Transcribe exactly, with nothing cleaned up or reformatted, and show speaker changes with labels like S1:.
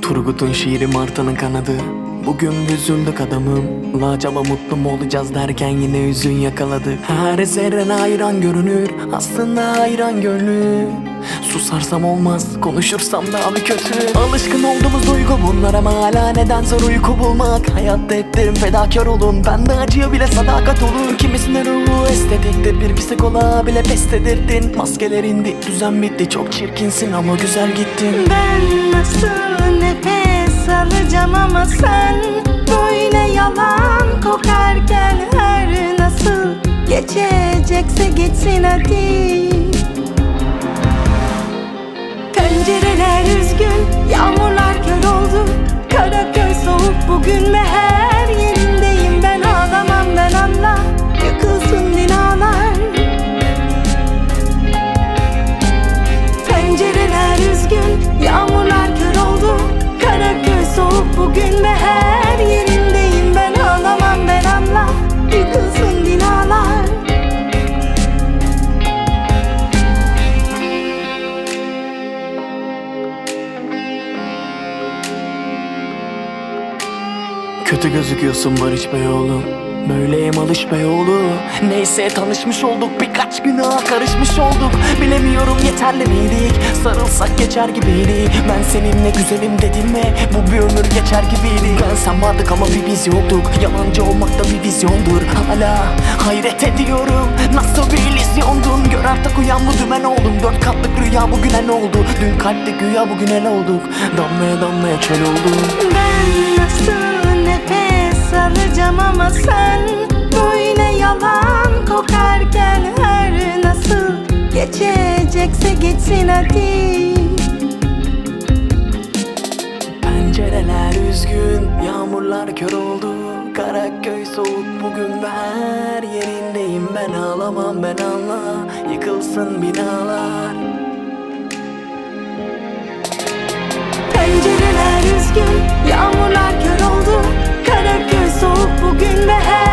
S1: Turgut'un şiiri Martı'nın kanadı. Bugün üzüldük adamım, la acaba mutlu mu olacağız derken yine hüzün yakaladı. Her zerren hayran görünür, aslında hayran gönlü. Susarsam olmaz, konuşursam daha bir kötü. Alışkın olduğumuz duygu bunlar ama hala neden zor uyku bulmak. Hayatta hep derim fedakar olun, bende acıya bile sadakat olur. Kimisine ruhu estetiktir, bir psikola bile pes edirdin. Maskeler indi, düzen bitti, çok çirkinsin ama güzel gittin.
S2: Ben nasıl nefes alacağım ama sen böyle yalan kokarken her nasıl geçecekse geçsin hadi. Pencereler üzgün, yağmurlar kör oldu. Karaköy soğuk bugün ve her yerindeyim. Ben ağlamam ben anla, yıkılsın binalar. Pencereler üzgün, yağmurlar kör oldu. Karaköy soğuk bugün ve her yerindeyim. Ben ağlamam ben anla, yıkılsın binalar.
S1: Kötü gözüküyorsun Barış Bey oğlum, böyleyim alış be oğlu. Neyse tanışmış olduk, birkaç günaha karışmış olduk. Bilemiyorum yeterli miydik, sarılsak geçer gibiydi. Ben seninle güzelim dedim mi, bu bir ömür geçer gibiydi. Ben sen vardık ama bir biz yoktuk, yalancı olmak da bir vizyondur. Hala hayret ediyorum, nasıl bir illüzyondun. Gör artık uyan, bu dümen oldum. Dört katlık rüya bugüne ne oldu, dün kalpte güya bugüne ne olduk. Damlaya damlaya çöl oldum.
S2: Ben nasıl nefes alacağım ama sen böyle yalan kokarken her nasıl geçecekse geçsin hadi.
S1: Pencereler üzgün, yağmurlar kör oldu. Karaköy soğuk bugün ve her yerindeyim. Ben ağlamam ben anla, yıkılsın binalar.
S2: Pencereler üzgün, yağmurlar kör oldu. Karaköy soğuk bugün ve her